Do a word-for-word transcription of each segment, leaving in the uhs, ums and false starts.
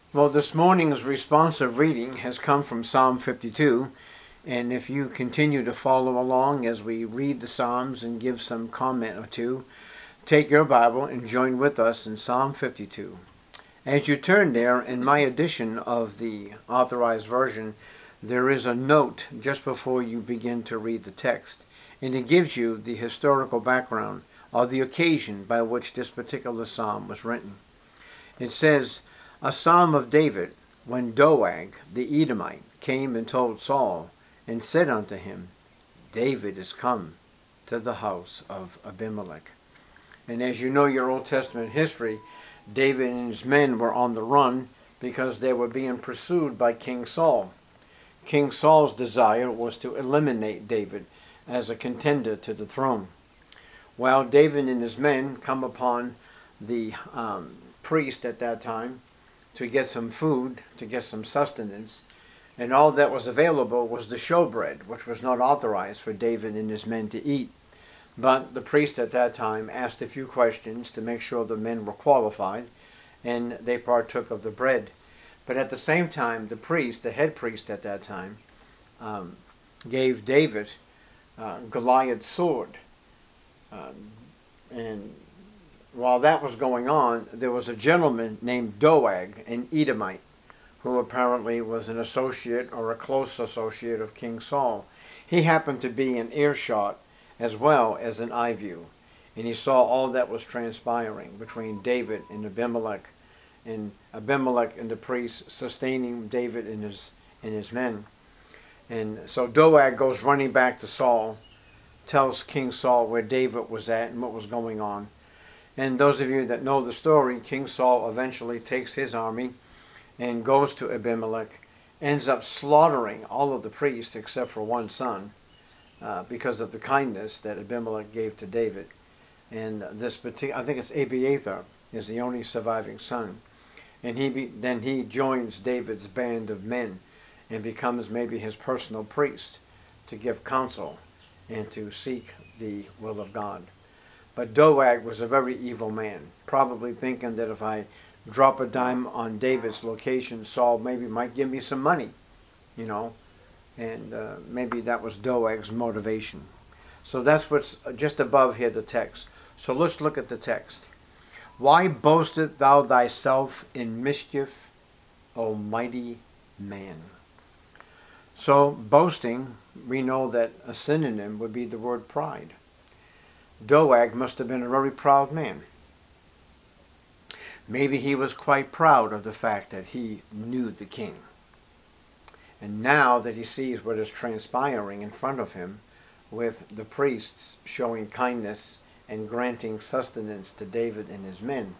Well, this morning's responsive reading has come from Psalm fifty-two, and if you continue to follow along as we read the Psalms and give some comment or two, take your Bible and join with us in Psalm fifty-two. As you turn there, in my edition of the Authorized Version, there is a note just before you begin to read the text, and it gives you the historical background or the occasion by which this particular psalm was written. It says, "A psalm of David, when Doeg the Edomite came and told Saul, and said unto him, David is come to the house of Abimelech." And as you know your Old Testament history, David and his men were on the run because they were being pursued by King Saul. King Saul's desire was to eliminate David as a contender to the throne. Well, David and his men come upon the um, priest at that time to get some food, to get some sustenance, and all that was available was the showbread, which was not authorized for David and his men to eat. But the priest at that time asked a few questions to make sure the men were qualified, and they partook of the bread. But at the same time, the priest, the head priest at that time, um, gave David uh, Goliath's sword. Uh, and while that was going on, there was a gentleman named Doeg, an Edomite, who apparently was an associate or a close associate of King Saul. He happened to be in earshot as well as an eye view, and he saw all that was transpiring between David and Abimelech, and Abimelech and the priest sustaining David and his and his men. And so Doeg goes running back to Saul, tells King Saul where David was at and what was going on. And those of you that know the story, King Saul eventually takes his army and goes to Abimelech, ends up slaughtering all of the priests except for one son, uh, because of the kindness that Abimelech gave to David. And this particular, I think it's Abiathar, is the only surviving son. And he be, then he joins David's band of men and becomes maybe his personal priest to give counsel and to seek the will of God. But Doeg was a very evil man, probably thinking that if I drop a dime on David's location, Saul maybe might give me some money, you know, and uh, maybe that was Doeg's motivation. So that's what's just above here, the text. So let's look at the text. "Why boastest thou thyself in mischief, O mighty man?" So boasting, we know that a synonym would be the word pride. Doeg must have been a very proud man. Maybe he was quite proud of the fact that he knew the king. And now that he sees what is transpiring in front of him, with the priests showing kindness and granting sustenance to David and his men,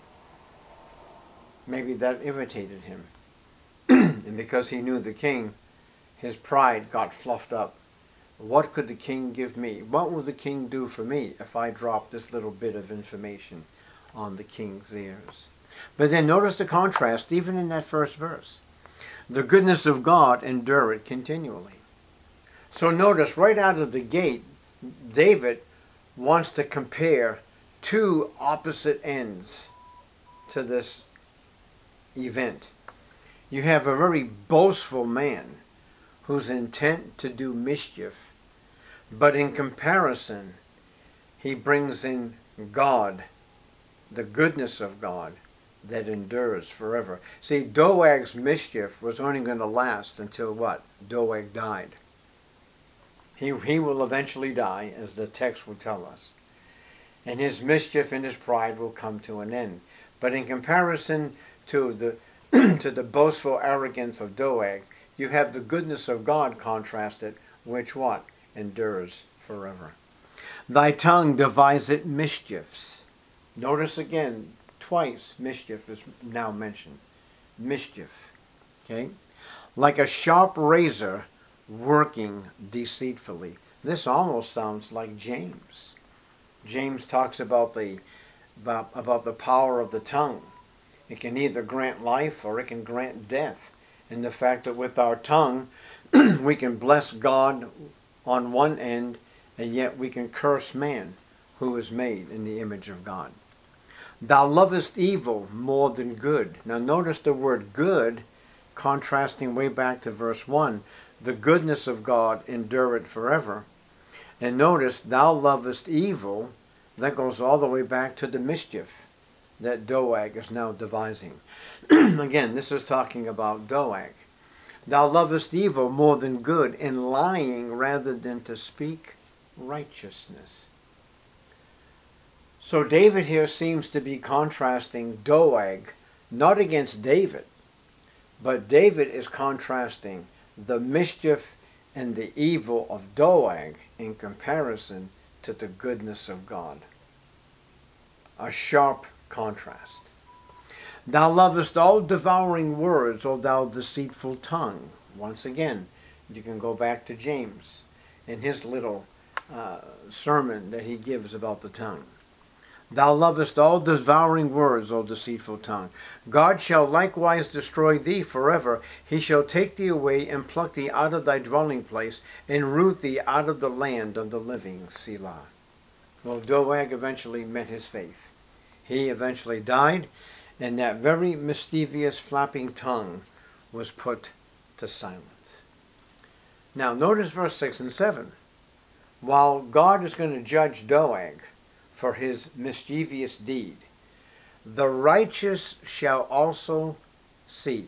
maybe that irritated him. And because he knew the king, his pride got fluffed up. What could the king give me? What will the king do for me if I drop this little bit of information on the king's ears? But then notice the contrast, even in that first verse. "The goodness of God endureth continually." So notice right out of the gate, David wants to compare two opposite ends to this event. You have a very boastful man who's intent to do mischief, but in comparison, he brings in God, the goodness of God that endures forever. See, Doeg's mischief was only going to last until what? Doeg died. He, he will eventually die, as the text will tell us. And his mischief and his pride will come to an end. But in comparison to the to the boastful arrogance of Doeg, you have the goodness of God contrasted, which what? Endures forever. "Thy tongue deviseth mischiefs." Notice again, twice mischief is now mentioned. Mischief. Okay? "Like a sharp razor working deceitfully." This almost sounds like James. James talks about the about, about the power of the tongue. It can either grant life or it can grant death. And the fact that with our tongue we can bless God on one end, and yet we can curse man who is made in the image of God. Thou lovest evil more than good. Now notice the word good, contrasting way back to verse one. The goodness of God endureth forever. And notice, thou lovest evil, that goes all the way back to the mischief that Doeg is now devising. Again, this is talking about Doeg. Thou lovest evil more than good, and lying rather than to speak righteousness. So David here seems to be contrasting Doeg, not against David, but David is contrasting the mischief and the evil of Doeg in comparison to the goodness of God. A sharp contrast. Thou lovest all devouring words, O thou deceitful tongue. Once again, you can go back to James in his little uh, sermon that he gives about the tongue. Thou lovest all devouring words, O deceitful tongue. God shall likewise destroy thee forever. He shall take thee away and pluck thee out of thy dwelling place and root thee out of the land of the living. Selah. Well, Doeg eventually met his faith. He eventually died, and that very mischievous flapping tongue was put to silence. Now, notice verse six and seven. While God is going to judge Doeg for his mischievous deed, the righteous shall also see.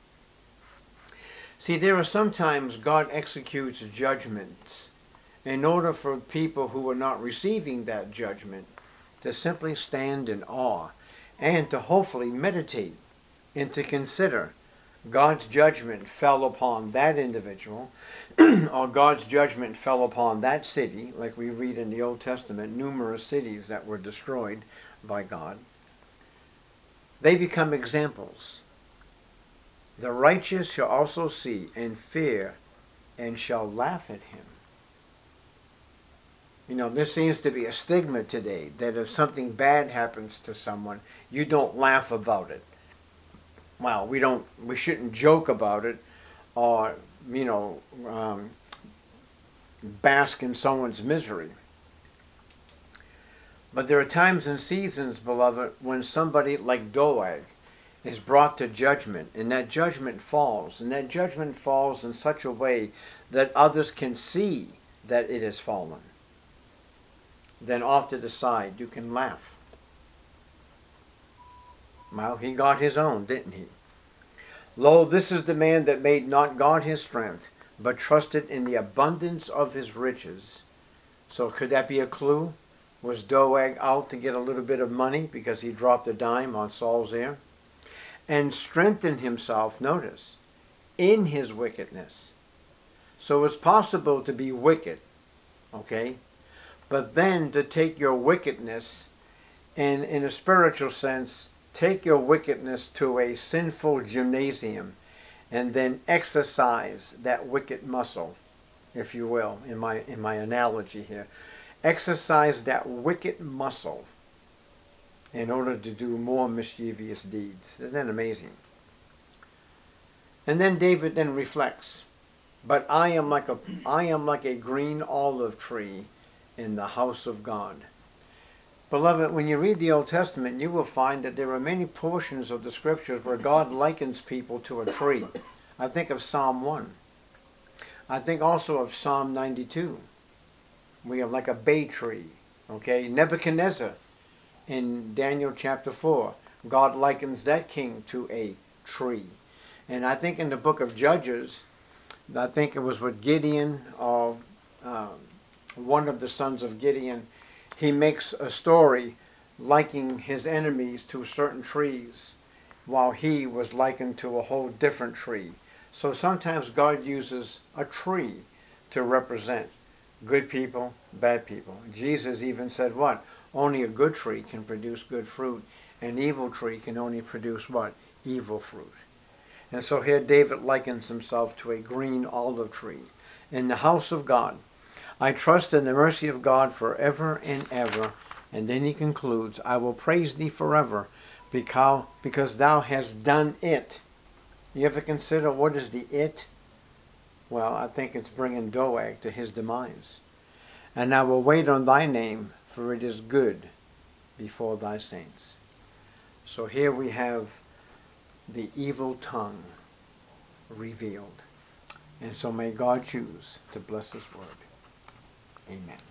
See, there are sometimes God executes judgments in order for people who are not receiving that judgment to simply stand in awe and to hopefully meditate and to consider God's judgment fell upon that individual or God's judgment fell upon that city, like we read in the Old Testament, numerous cities that were destroyed by God. They become examples. The righteous shall also see and fear and shall laugh at him. You know, there seems to be a stigma today that if something bad happens to someone, you don't laugh about it. Well, we don't, we shouldn't joke about it or, you know, um, bask in someone's misery. But there are times and seasons, beloved, when somebody like Doeg is brought to judgment, and that judgment falls, and that judgment falls in such a way that others can see that it has fallen. Then off to the side, you can laugh. Well, he got his own, didn't he? Lo, this is the man that made not God his strength, but trusted in the abundance of his riches. So could that be a clue? Was Doeg out to get a little bit of money because he dropped a dime on Saul's ear? And strengthened himself, notice, in his wickedness. So it's possible to be wicked, okay? But then to take your wickedness and, in a spiritual sense, take your wickedness to a sinful gymnasium and then exercise that wicked muscle, if you will, in my, in my analogy here. Exercise that wicked muscle in order to do more mischievous deeds. Isn't that amazing? And then David then reflects, but I am like a, I am like a green olive tree in the house of God. Beloved, when you read the Old Testament, you will find that there are many portions of the Scriptures where God likens people to a tree. I think of Psalm one. I think also of Psalm ninety-two. We are like a bay tree. Okay, Nebuchadnezzar in Daniel chapter four. God likens that king to a tree. And I think in the book of Judges, I think it was with Gideon or uh, one of the sons of Gideon, he makes a story likening his enemies to certain trees while he was likened to a whole different tree. So sometimes God uses a tree to represent good people, bad people. Jesus even said what? Only a good tree can produce good fruit. An evil tree can only produce what? Evil fruit. And so here David likens himself to a green olive tree in the house of God. I trust in the mercy of God forever and ever. And then he concludes, I will praise thee forever because, because thou hast done it. You ever consider what is the it? Well, I think it's bringing Doeg to his demise. And I will wait on thy name, for it is good before thy saints. So here we have the evil tongue revealed. And so may God choose to bless His word. Amen.